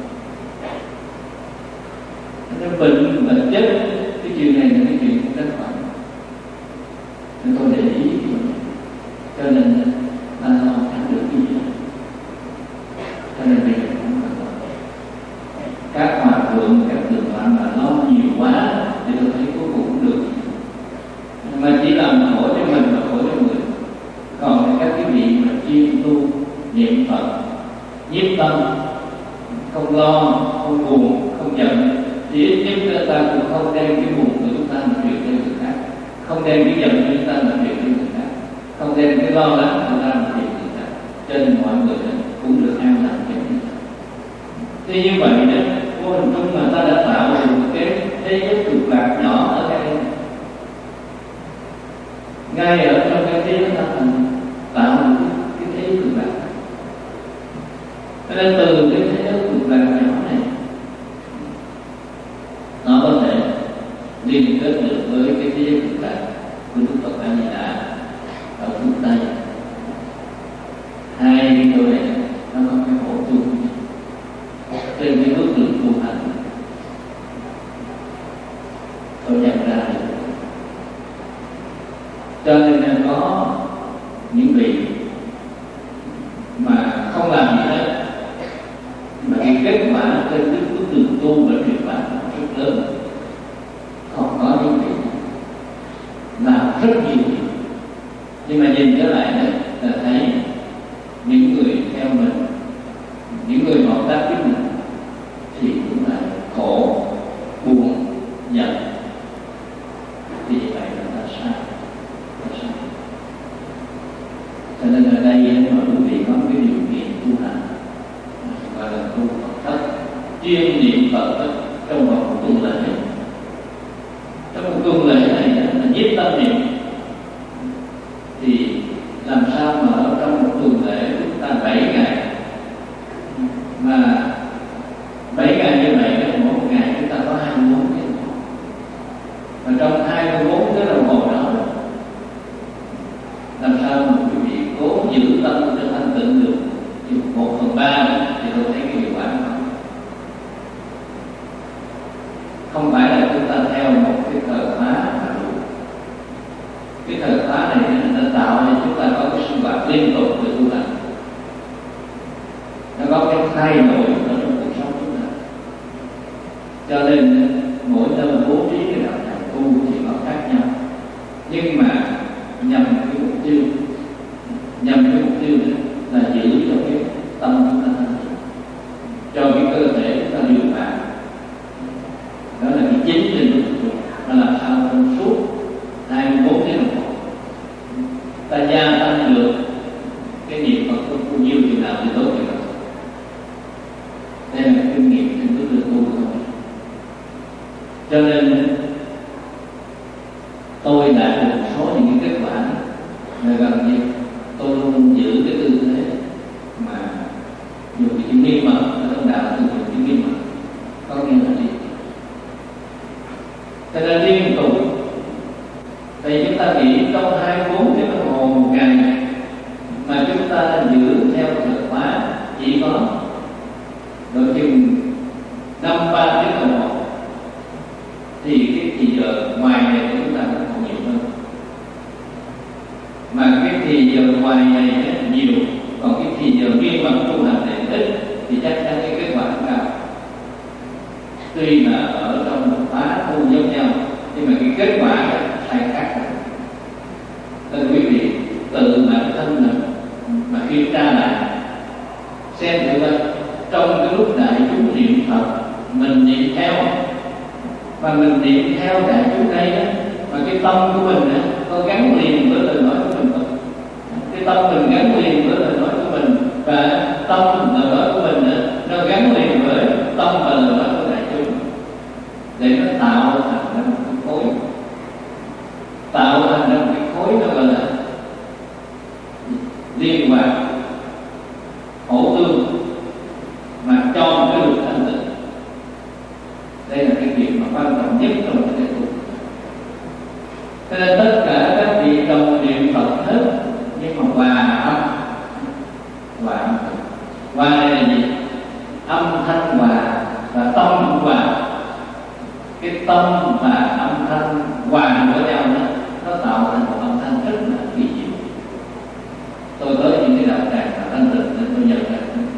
nó bệnh và chết, cái chuyện này là cái chuyện rất quan trọng. Nên tôi để ý cho nên ta lo chẳng được cái gì. Cho nên bây giờ không cần lo. Các hòa thượng, các thượng tọa mà lo nhiều quá thì tôi thấy cuối cùng cũng được. Mà chỉ làm khổ cho mình và khổ cho người. Còn các cái vị mà chuyên tu niệm Phật, nhiếp tâm, không lo, không buồn, không giận, thì ít nhất ta cũng không đem cái buồn của chúng ta mà truyền cho người khác, không đem cái giận của chúng ta mà truyền cho người khác, không đem cái lo lắng của chúng ta mà truyền cho người khác, cho nên mọi người cũng được an lạc cho chúng ta. Thế như vậy đó, vô hình chung mà ta đã tạo được một cái thế giới cực lạc nhỏ ở đây, ngay ở trong cái thế giới ta tạo được cái thế giới cực lạc. Cho nên từ cái thế giới cực lạc nhỏ này, nó có thể liên kết được với cái thế giới cực lạc của Đức Phật A Di Đà ở phương Tây. Hai cái chỗ này nó có cái hỗ chung trên cái bước đường tu hành. Tôi nhận ra được. Cho nên là có những vị mà không làm gì hết, mà cái kết quả trên cái bước đường tu và truyền bá rất lớn. Còn có những vị làm rất nhiều việc, nhưng mà nhìn trở lại này là thấy những người theo mình, những người hợp tác với mình thì cũng là khổ, buồn, giận. Thì vậy là ta sai. Cho nên ở đây mà quý vị có cái điều kiện tu hành gọi là tu Phật thất, chuyên niệm Phật thất trong một tuần lễ. Trong một tuần lễ này là nhiếp tâm niệm, thì làm sao mà ở trong một tuần lễ chúng ta 7 ngày, mà 7 ngày như vậy đó, mỗi ngày chúng ta có 24 tiếng đồng hồ, và trong 24 tiếng đồng hồ đó làm sao mà quý vị cố giữ tâm cho thanh tịnh được 1/3 thì tôi thấy cái hiệu quả không. Không phải là chúng ta theo một cái thời khóa mà đủ. Cái thời khóa này nó tạo cho chúng ta có cái sinh hoạt liên tục để tu hành. Nó có cái thay đổi ở trong cuộc sống chúng ta. Cho nên mỗi nơi bố trí cái đạo tràng tu thì nó khác nhau, nhưng mà nhằm cái mục tiêu là giữ cho cái tâm chúng ta, cho cái cơ thể chúng ta điều hòa. Đó là cái chính trên lúc mà làm sao trong suốt 24 tiếng đồng hồ ta gia tăng được cái niệm Phật bao nhiêu chừng nào thì tốt chừng nào. Đây là kinh nghiệm trên bước đường tu của tôi. Cho nên tôi đạt được một số những cái kết quả là gần như tôi luôn giữ cái tư thế mà dùng cái chữ nghiêm mật ở trong đạo tôi dùng chữ nghiêm mật, có nghĩa là gì? Cho nên liên tục thì chúng ta nghĩ trong 24 tiếng đồng hồ một ngày mà chúng ta giữ theo thời khóa chỉ có đôi chừng 5-3 tiếng đồng hồ, thì cái thì giờ ngoài này chúng ta giờ ngoài này nhiều, còn cái thì giờ riêng bằng tu hành này ít, thì chắc chắn cái kết quả không cao. Tuy là ở trong một khóa tu giống nhau, nhưng mà cái kết quả lại khác. Nên quý vị tự bản thân mình mà kiểm tra lại, xem thử coi trong cái lúc đại chúng niệm Phật mình niệm theo, và mình niệm theo đại chúng đây đó, mà cái tâm của mình có gắn liền với lời nói của mình không? Cái tâm mình gắn liền với lời nói của mình, và tâm lời nói của mình nó gắn liền với tâm và lời nói của đại chúng, để nó tạo thành ra một cái khối, tạo thành ra một cái khối nó gọi là liên hoàn hỗ tương, mà cho một cái luật thanh tịnh. Đây là cái việc mà quan trọng nhất trong cái tu. Cho nên tất cả các vị đồng niệm Phật hết, nhưng mà hòa âm, hòa đây là gì? Âm thanh hòa và tâm hòa. Cái tâm và âm thanh hòa với nhau đó, nó tạo thành một âm thanh rất là kỳ diệu. Tôi tới những cái đạo tràng mà thanh tịnh nên tôi nhận ra,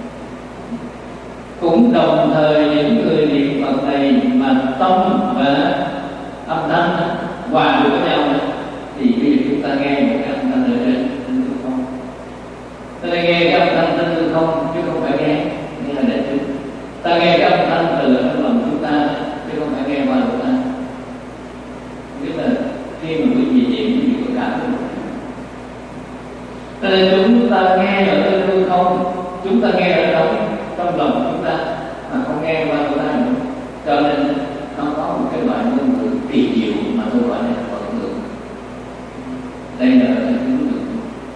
cũng đồng thời những người niệm Phật này mà tâm và âm thanh hòa được với nhau, thì bây giờ chúng ta nghe một cái âm thanh ở trên hư không. Ta nghe cái âm thanh trên hư không chứ không phải nghe là đại chúng. Ta nghe cái âm thanh từ trong lòng chúng ta chứ không phải nghe qua lỗ tai. Biết là khi mà quý vị niệm quý vị có cảm không? Cho nên chúng ta nghe ở trên hư không, chúng ta nghe ở trong lòng chúng ta, mà không nghe qua lỗ tai nữa. Cho nên nó có một cái loại ngôn ngữ kỳ diệu mà tôi gọi là Phật ngữ. Đây là ở trong chúng được.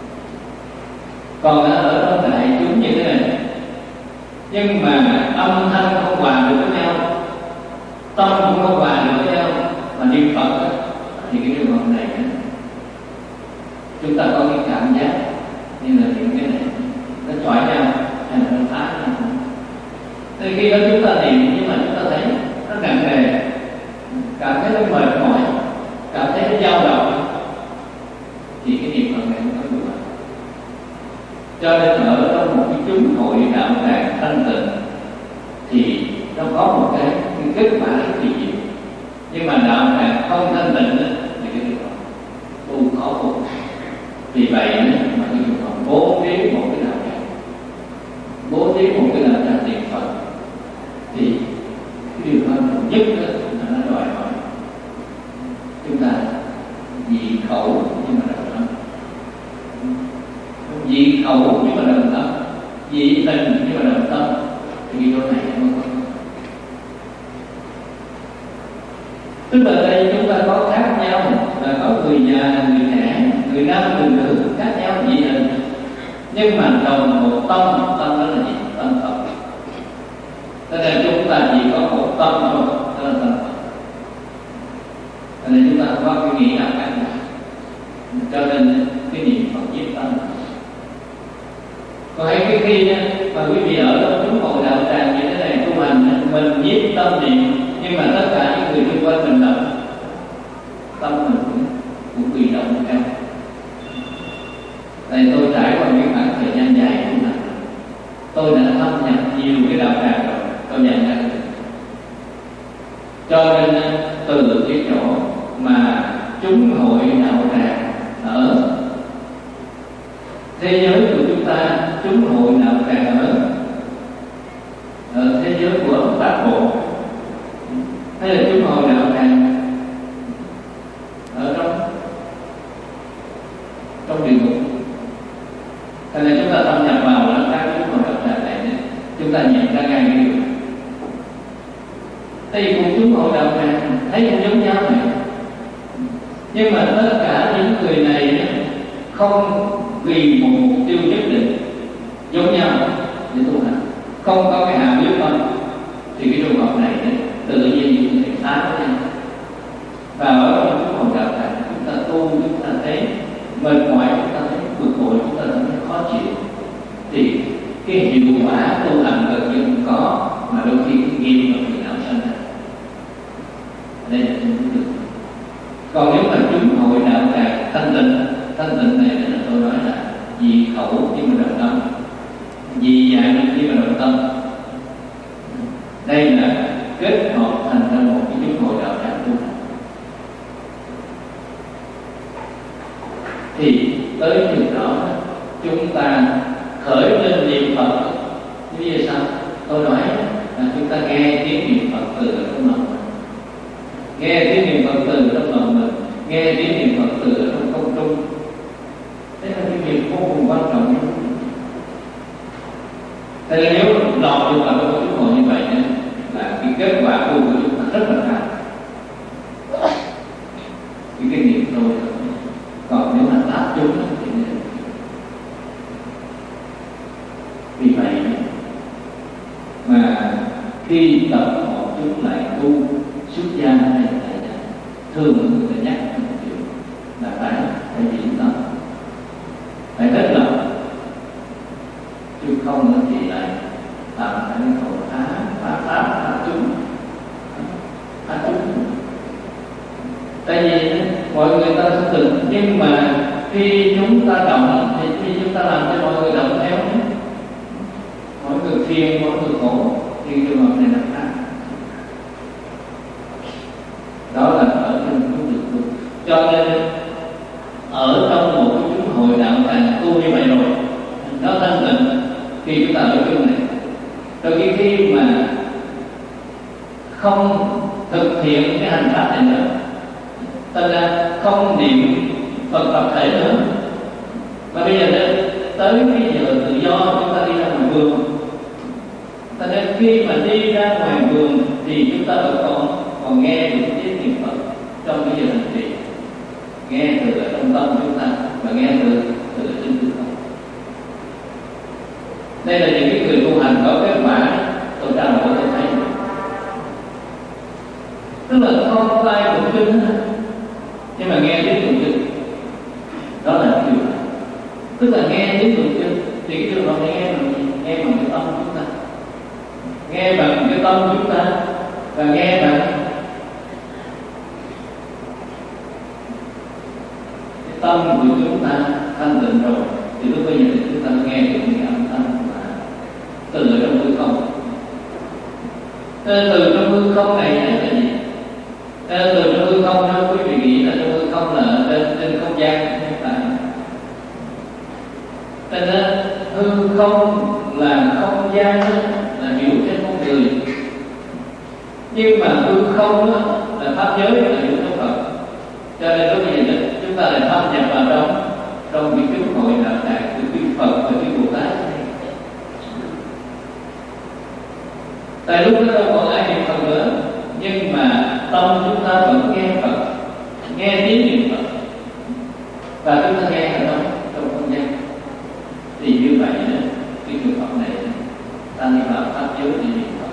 Còn ở trong đại chúng như thế này, nhưng mà âm thanh không hòa được với nhau, tâm cũng không hòa được với nhau, mà niệm Phật đó, thì cái trường hợp này đó, chúng ta có cái cảm giác như là những cái này nó chọi nhau hay là nó phá nhau. Thì khi đó chúng ta niệm, nhưng mà chúng ta thấy nó nặng nề, cảm thấy nó mệt mỏi, cảm thấy nó dao động, thì cái niệm Phật này không có được. Cho nên ở trong một cái chúng hội đạo tràng thanh tịnh thì nó có một cái kết quả rất kỳ diệu. Nhưng mà đạo tràng không thanh tịnh thì cái điều đó tu khó phục. Vì vậy mà cái điều đó bố trí một cái đạo tràng, bố trí một cái đạo tràng niệm Phật, thì cái điều quan trọng nhất là nó đòi hỏi chúng ta dị khẩu nhưng mà đồng tâm, dị khẩu nhưng mà đồng tâm, dị tình nhưng mà đồng tâm, thì cái chỗ này nó có. Tức là đây chúng ta có khác nhau, là có người già, người trẻ, người nam, người nữ, khác nhau dị hình, nhưng mà đồng một tâm. Tâm đó là gì? Tâm Phật. Cho nên chúng ta chỉ có một tâm thôi, đó là tâm Phật. Cho nên chúng ta có cái nghĩ nào khác nhau. Cho nên cái niệm Phật nhiếp tâm. Còn cái khi mà quý vị ở trong chúng hội đạo tràng như thế này tu hành, mình nhiếp tâm niệm, nhưng mà tất cả những người xung quanh mình động, tâm mình cũng bị động theo. Tại tôi trải qua cái khoảng thời gian dài của mình, tôi đã thâm nhập nhiều cái đạo tràng rồi, tôi nhận ra được. Cho nên từ cái chỗ mà chúng hội đạo tràng ở thế giới của chúng ta, chúng hội đạo tràng ở thế giới của Pháp Bộ, hay là chúng hội đạo tràng ở trong địa ngục. Cho nên chúng ta thâm nhập vào các chúng hội đạo tràng này, chúng ta nhận ra ngay cái điều này. Thì cùng chúng hội đạo tràng thấy cũng giống nhau này, nhưng mà tất cả những người này không vì một mục tiêu nhất định giống nhau để tu hành, không có cái hạ quyết tâm, thì cái trường hợp này tự nhiên những người phá với nhau. Và ở trong cái phòng đạo tràng chúng ta tu, chúng ta thấy mệt mỏi, chúng ta thấy bực bội, chúng ta thấy khó chịu, thì cái hiệu quả tu hành gần như không có, mà đôi khi cái nghiệp và phiền não sanh ra. Đây là chúng được. Còn nếu mà chúng hội đạo tràng thanh tịnh này là tôi nói là Đây là kết hợp thành ra một cái chúng hội đạo tràng tu hành. Thì tới chừng đó chúng ta khởi lên niệm Phật. Như vậy sao? Tôi nói là chúng ta nghe tiếng niệm Phật từ trong lòng mình, nghe tiếng niệm Phật từ trong lòng mình, nghe tiếng niệm Phật từ trong không trung. Đấy là cái việc vô cùng quan trọng. Thế nên nếu lọt được vào cái chúng hội như vậy là cái kết quả của chúng ta rất là cao. Cái kinh nghiệm thôi. Còn nếu mà áp chúng thì vì vậy mà khi tập họ chúng lại tu xuất gia hay là thường người ta nhắc một chuyện là phải diễn tập, phải hết lòng, chứ không thì lại làm cái cầu phá chúng. Tại vì mọi người ta không từng, nhưng mà khi chúng ta động thì khi chúng ta làm cho mọi người động theo, mọi người phiền, mọi người khổ, thì trường hợp này là khác. Đó là ở trong chúng được tu. Cho nên ở trong một cái chúng hội đạo tràng tu như vậy rồi, nó thanh tịnh khi chúng ta ở chung này. Rồi khi mà không thực hiện cái hành pháp này nữa, ta ra không niệm Phật tập thể nữa, và bây giờ tới cái giờ tự do chúng ta đi ra ngoài vườn. Ta nên khi mà đi ra ngoài vườn thì chúng ta vẫn còn nghe được tiếng niệm Phật trong cái giờ hành trì, nghe từ trong tâm chúng ta và nghe từ chính tự tâm. Đây là những cái người tu hành có kết quả tôi trao đổi để thấy, tức là không tay tụng kinh nhưng mà nghe tiếng tụng kinh. Đó là điều này. Tức là nghe tiếng tụng kinh thì cái trường hợp này nghe bằng cái tâm chúng ta, nghe bằng cái tâm chúng ta và nghe bằng cái tâm của chúng ta thanh tịnh rồi, thì lúc bây giờ chúng ta nghe được những âm thanh mà từ trong hư không. Từ trong hư không này là gì? Từ trong hư không đó, quý vị nghĩ là trong hư không là trên không gian hiện tại. Cho nên hư không là không gian đó, là hiểu trên con người, nhưng mà hư không đó, là pháp giới, là hiểu trong Phật. Cho nên lúc bây giờ chúng ta lại thâm nhập vào trong cái chúng hội đạo tràng của Đức Phật và Đức Bồ Tát. Tại lúc đó đâu còn ai niệm Phật nữa, nhưng mà tâm chúng ta vẫn nghe Phật, nghe tiếng niệm Phật, và chúng ta nghe ở đâu trong không gian. Thì như vậy đó, cái trường hợp này ta đi vào pháp giới để niệm Phật.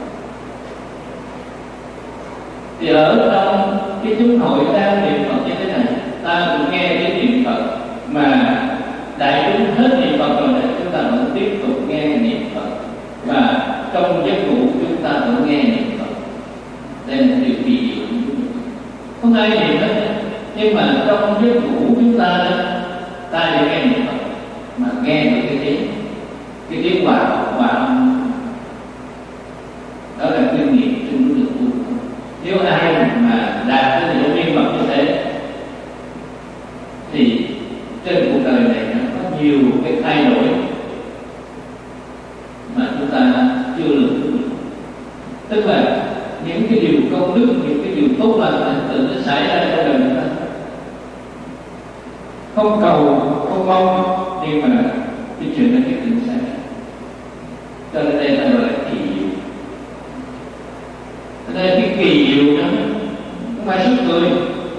Thì ở trong cái chúng hội đang niệm Phật như thế này, ta cũng nghe tiếng niệm Phật, mà đại chúng hết niệm Phật rồi thì chúng ta vẫn tiếp tục nghe niệm Phật, và trong giấc ngủ chúng ta vẫn nghe niệm Phật. Đây là điều kỳ diệu. Không ai niệm hết, nhưng mà trong giấc ngủ chúng ta đó, ta đều nghe niệm Phật, mà nghe được cái tiếng hòa âm. Đó là kinh nghiệm chung được tu. Nếu ai mà đạt tới độ viên mật như thế thì trên cuộc đời này nó có nhiều cái thay đổi mà chúng ta chưa lường được. Tức là những cái điều công đức, những cái điều tốt lành tự nó xảy ra trong đời chúng ta, không cầu không mong, nhưng mà cái chuyện đó nhất định xảy ra. Cho nên đây là gọi là kỳ diệu. Cho nên cái kỳ diệu đó không phải sức người,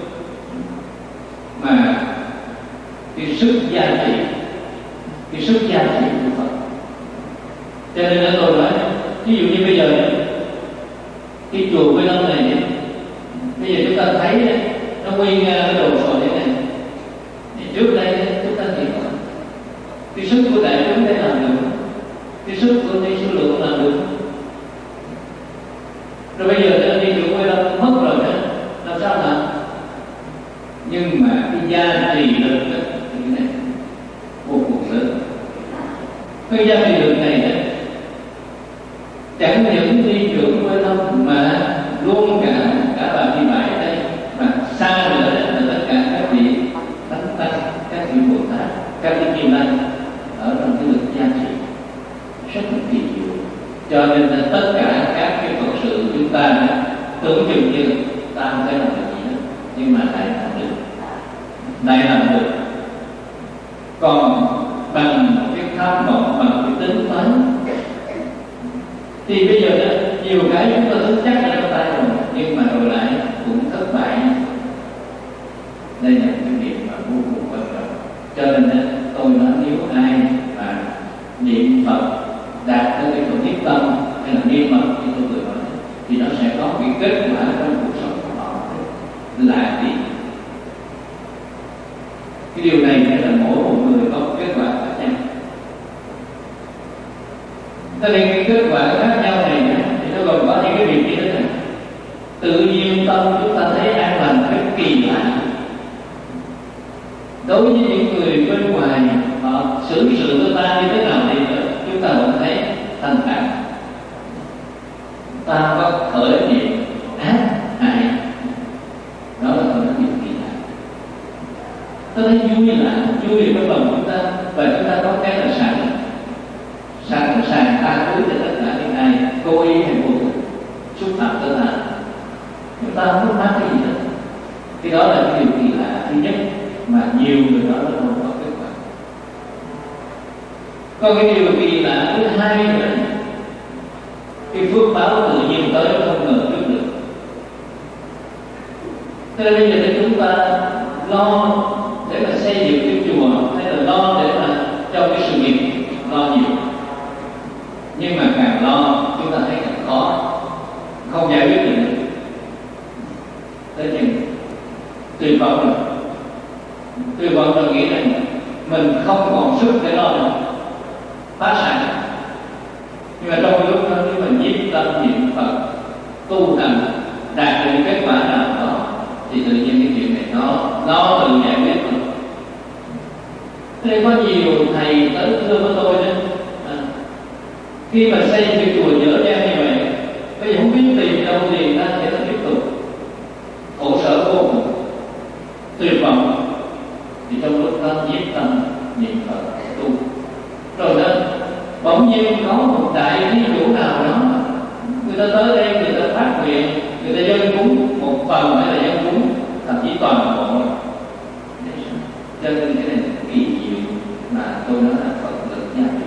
mà cái sức giá trị, cái sức giá trị của Phật. Cho nên là tôi nói, ví dụ như bây giờ cái chùa Quy Lâm này, bây giờ chúng ta thấy nó quy nga cái đồ sộ thế này, thì trước đây chúng ta nghĩ cái sức của đại chúng để làm được, cái sức của đi số lượng làm được. Rồi bây giờ đi chùa Quy Lâm mất rồi đó, làm sao làm? Nhưng mà cái giá trị lực đó, như này vô cùng lớn. Cái giá trị lực này đó, chẳng những đi chùa Quy Lâm nên là tất cả các cái Phật sự chúng ta tưởng chừng như ta không thể làm được gì hết, nhưng mà lại làm được, lại làm được. Còn bằng cái tham vọng, bằng cái tính toán, thì bây giờ đó, nhiều cái chúng ta tính chắc là trong tay rồi, nhưng mà rồi lại cũng thất bại. Đây là cái việc mà vô cùng quan trọng. Cho nên đó, tôi nói nếu ai mà niệm Phật đạt tới cái phần thiết tâm hay là niệm Phật như tôi vừa nói, thì nó sẽ có cái kết quả trong cuộc sống của họ là gì? Cái điều này là mỗi một người có kết quả khác nhau. Cho nên cái kết quả khác nhau này thì nó gồm có những cái việc như thế này. Tự nhiên tâm chúng ta thấy an lành rất kỳ lạ. Đối với những người bên ngoài họ xử sự với ta như thế nào thì chúng ta vẫn thấy thanh thản. Ta có khởi niệm ác hại, đó là một điều kỳ lạ. Ta thấy vui lạ, vui trong lòng chúng ta, và chúng ta có cái là sẵn sàng tha thứ cho tất cả những ai cố ý hay vô tình xúc phạm tới ta. Chúng ta không có cái gì hết. Thì đó là cái điều kỳ lạ thứ nhất mà nhiều người nói là không có kết quả. Còn cái điều kỳ lạ thứ hai nữa, cái phước báo tự nhiên tới không ngờ trước được. Thế nên bây giờ thì chúng ta lo để mà xây dựng cái chùa, hay là lo để mà cho cái sự nghiệp lo nhiều, nhưng mà càng lo chúng ta thấy càng khó, không giải quyết được. Thế thì tuyệt vọng rồi. Tuyệt vọng rồi nghĩ rằng mình không còn sức để lo nữa, phá sản. Nhưng mà trong lúc đó nếu mình nhiếp tâm niệm Phật, tu hành, đạt được kết quả nào đó, thì tự nhiên cái chuyện này nó tự giải quyết rồi. Thế có nhiều thầy tới thưa với tôi đó, khi mà xây cái chùa dở dang như vậy, bây giờ không biết tìm đâu tiền ra để mà tiếp tục, khổ sở vô cùng, tuyệt vọng. Thì trong lúc đó nhiếp tâm niệm Phật tu, rồi đó bỗng nhiên có một đại thí chủ nào đó, người ta tới đây, người ta phát nguyện, người ta dâng cúng một phần hay là dâng cúng thậm chí toàn bộ. Cho nên cái này là kỳ diệu mà tôi nói là Phật lực gia trị.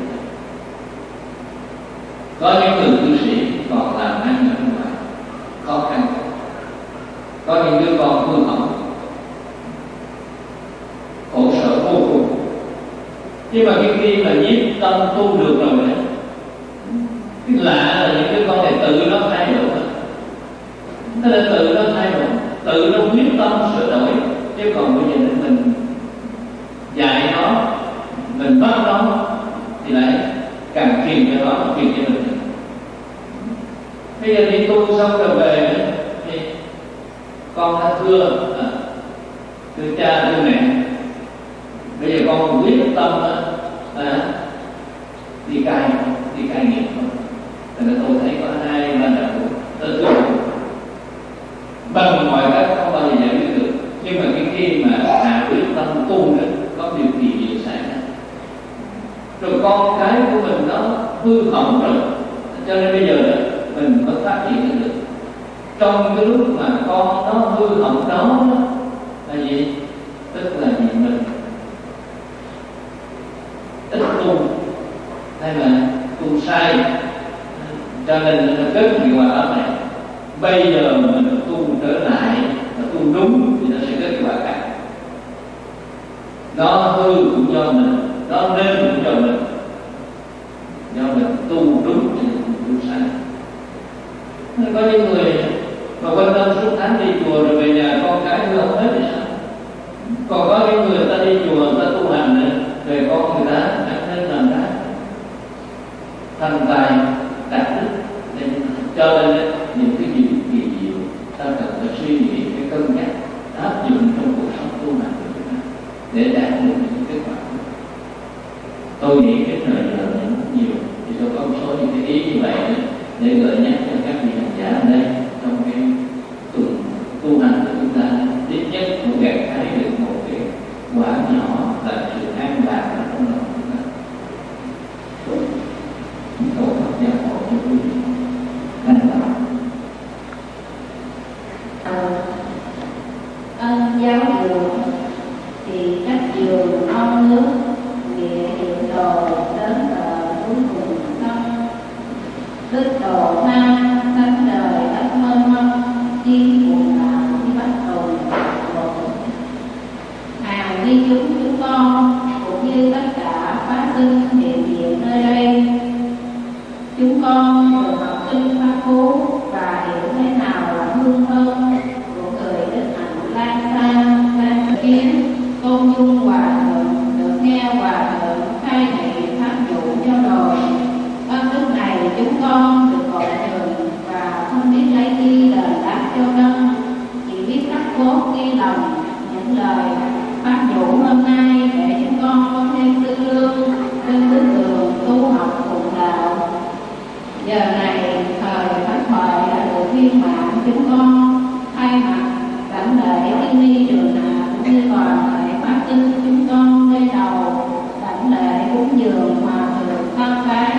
Có những người cư sĩ còn làm ăn ở ngoài khó khăn, có những đứa con hư hỏng, khổ sở vô cùng. Nhưng mà khi mà nhiếp tâm tu được rồi đấy, cái lạ là những đứa con này tự nó thay đổi. Thế là tự nó thay đổi, tự nó quyết tâm sửa đổi. Chứ còn bây giờ mình dạy nó, mình bắt nó thì lại càng phiền cho nó, phiền cho mình. Bây giờ đi tu xong rồi về thì con đã thưa cha thưa mẹ, bây giờ con quyết tâm đi cai nghiện không. Thế nên tôi thấy có 2-3 đạo tới thưa bằng mọi cách không bao giờ giải quyết được. Nhưng mà khi mà hạ quyết tâm tu đó, có điều kỳ diệu xảy ra. Rồi con cái của mình nó hư hỏng rồi, cho nên bây giờ đó, mình mới phát triển được. Trong cái lúc mà con nó hư hỏng đó là gì? Tức là gì? Mình ít tu hay là tu sai, cho nên là kết hiệu quả đó này. Bây giờ mình tu trở lại, tu đúng thì nó sẽ kết quả khác. Nó hư cũng do mình, nó nên cũng do mình. Do mình tu đúng thì mình tu sai. Có những người mà quan tâm suốt tháng đi chùa rồi về nhà con cái hư không hết thì sao? Còn có những người ta đi chùa, ta tu hành về con người ta ăn nên làm ra thành tài đạt đức. Cho nên những cái gì kỳ diệu ta cần phải suy nghĩ, phải cân nhắc, áp dụng trong cuộc sống tu hành của chúng ta để đạt được những kết quả. Tôi nghĩ cái thời giờ này rất nhiều, thì tôi có một số những cái ý như vậy để gợi nhắc cho các vị hành giả ở đây trong cái tuần tu hành của chúng ta ít nhất cũng gặt hái được một cái quả nhỏ là sự an lạc ở trong lòng chúng ta. Cầu Phật gia hộ cho quý vị. lòng những lời phát dụ hôm nay để chúng con có thêm tư lương trên bước đường tu học cùng đạo. Giờ này thời pháp thoại đã được viên mãn, chúng con thay mặt lãnh lễ Thiên Ni Trường Hạ cũng như toàn thể pháp tinh chúng con lên đầu lãnh lễ cúng dường hòa thượng Tam Cái.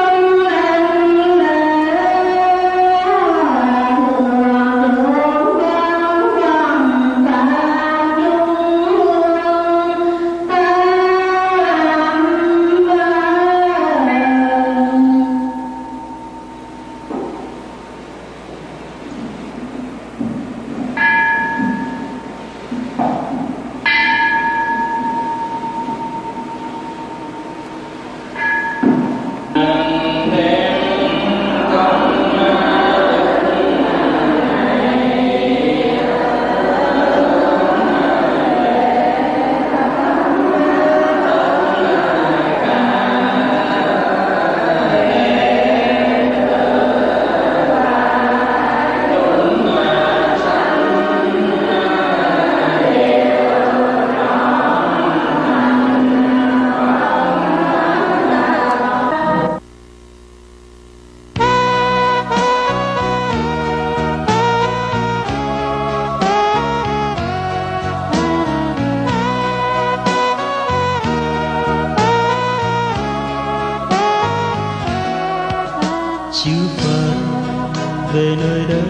chư Phật về nơi đây,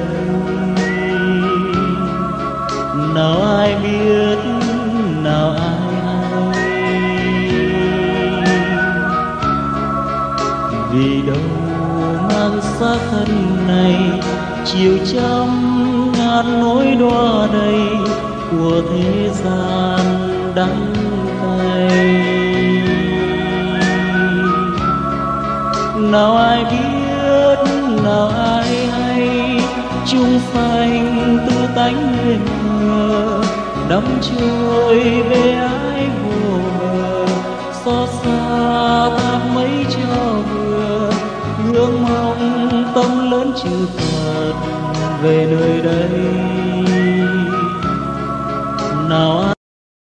nào ai biết, nào ai hay, vì đâu mang xác thân này chiều trăm ngàn nỗi đọa đầy của thế gian đắng cay. Nào ai biết, nào ai hay, chung phanh tư tánh huyền mờ, đắm trôi bê ái vô bờ, xót xa thác mấy cho vừa, hướng mong tâm lớn chư Phật về nơi đây. Nào